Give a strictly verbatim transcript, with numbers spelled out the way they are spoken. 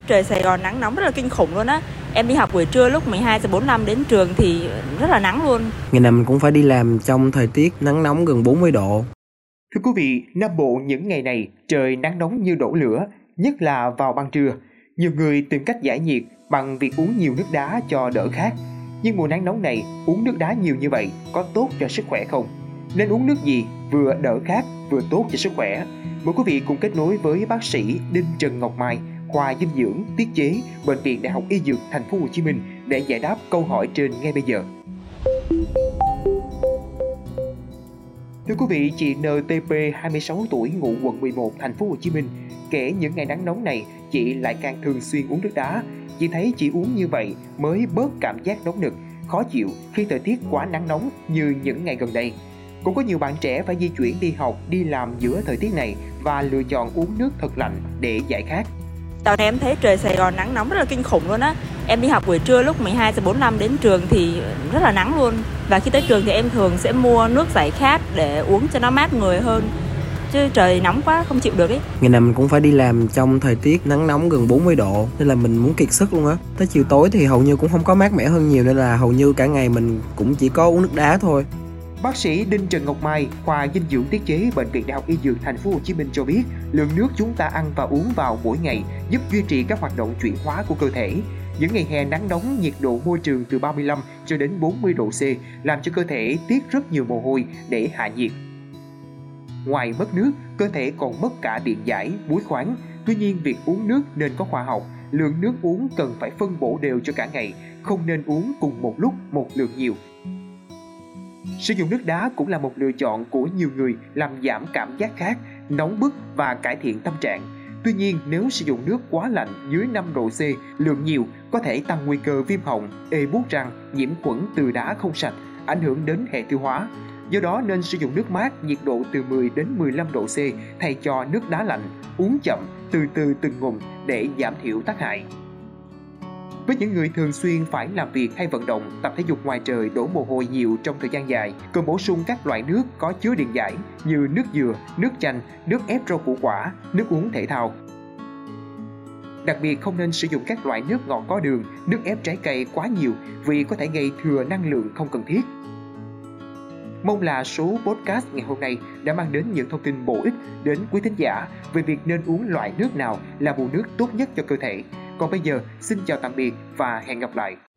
trời Sài Gòn nắng nóng rất là kinh khủng luôn á. Em đi học buổi trưa lúc mười hai giờ bốn mươi lăm đến trường thì rất là nắng luôn. Ngày nào mình cũng phải đi làm trong thời tiết nắng nóng gần bốn mươi độ. Thưa quý vị, Nam Bộ những ngày này trời nắng nóng như đổ lửa, nhất là vào ban trưa. Nhiều người tìm cách giải nhiệt bằng việc uống nhiều nước đá cho đỡ khát. Nhưng mùa nắng nóng này, uống nước đá nhiều như vậy có tốt cho sức khỏe không? Nên uống nước gì vừa đỡ khát vừa tốt cho sức khỏe? Mời quý vị cùng kết nối với bác sĩ Đinh Trần Ngọc Mai, khoa dinh dưỡng tiết chế, Bệnh viện Đại học Y Dược Thành phố Hồ Chí Minh để giải đáp câu hỏi trên ngay bây giờ. Thưa quý vị, chị en tê pê hai mươi sáu tuổi ngụ quận mười một thành phố Hồ Chí Minh kể những ngày nắng nóng này chị lại càng thường xuyên uống nước đá. Chị thấy chị uống như vậy mới bớt cảm giác nóng nực, khó chịu khi thời tiết quá nắng nóng như những ngày gần đây. Cũng có nhiều bạn trẻ phải di chuyển đi học, đi làm giữa thời tiết này và lựa chọn uống nước thật lạnh để giải khát. Dạo này em thấy trời Sài Gòn nắng nóng rất là kinh khủng luôn á. Em đi học buổi trưa lúc mười hai giờ bốn mươi lăm đến trường thì rất là nắng luôn. Và khi tới trường thì em thường sẽ mua nước giải khát để uống cho nó mát người hơn. Chứ trời nóng quá không chịu được ấy. Ngày nào mình cũng phải đi làm trong thời tiết nắng nóng gần bốn mươi độ nên là mình muốn kiệt sức luôn á. Tới chiều tối thì hầu như cũng không có mát mẻ hơn nhiều nên là hầu như cả ngày mình cũng chỉ có uống nước đá thôi. Bác sĩ Đinh Trần Ngọc Mai, khoa dinh dưỡng tiết chế, Bệnh viện Đại học Y Dược Thành phố Hồ Chí Minh cho biết, lượng nước chúng ta ăn và uống vào mỗi ngày giúp duy trì các hoạt động chuyển hóa của cơ thể. Những ngày hè nắng nóng, nhiệt độ môi trường từ ba mươi lăm cho đến bốn mươi độ C làm cho cơ thể tiết rất nhiều mồ hôi để hạ nhiệt. Ngoài mất nước, cơ thể còn mất cả điện giải, muối khoáng. Tuy nhiên, việc uống nước nên có khoa học. Lượng nước uống cần phải phân bổ đều cho cả ngày, không nên uống cùng một lúc một lượng nhiều. Sử dụng nước đá cũng là một lựa chọn của nhiều người làm giảm cảm giác khát, nóng bức và cải thiện tâm trạng. Tuy nhiên, nếu sử dụng nước quá lạnh dưới năm độ C, lượng nhiều có thể tăng nguy cơ viêm họng, ê buốt răng, nhiễm khuẩn từ đá không sạch, ảnh hưởng đến hệ tiêu hóa. Do đó nên sử dụng nước mát nhiệt độ từ mười đến mười lăm độ C thay cho nước đá lạnh, uống chậm, từ từ từng ngụm để giảm thiểu tác hại. Với những người thường xuyên phải làm việc hay vận động, tập thể dục ngoài trời đổ mồ hôi nhiều trong thời gian dài, cần bổ sung các loại nước có chứa điện giải như nước dừa, nước chanh, nước ép rau củ quả, nước uống thể thao. Đặc biệt không nên sử dụng các loại nước ngọt có đường, nước ép trái cây quá nhiều vì có thể gây thừa năng lượng không cần thiết. Mong là số podcast ngày hôm nay đã mang đến những thông tin bổ ích đến quý thính giả về việc nên uống loại nước nào là nguồn nước tốt nhất cho cơ thể. Còn bây giờ, xin chào tạm biệt và hẹn gặp lại.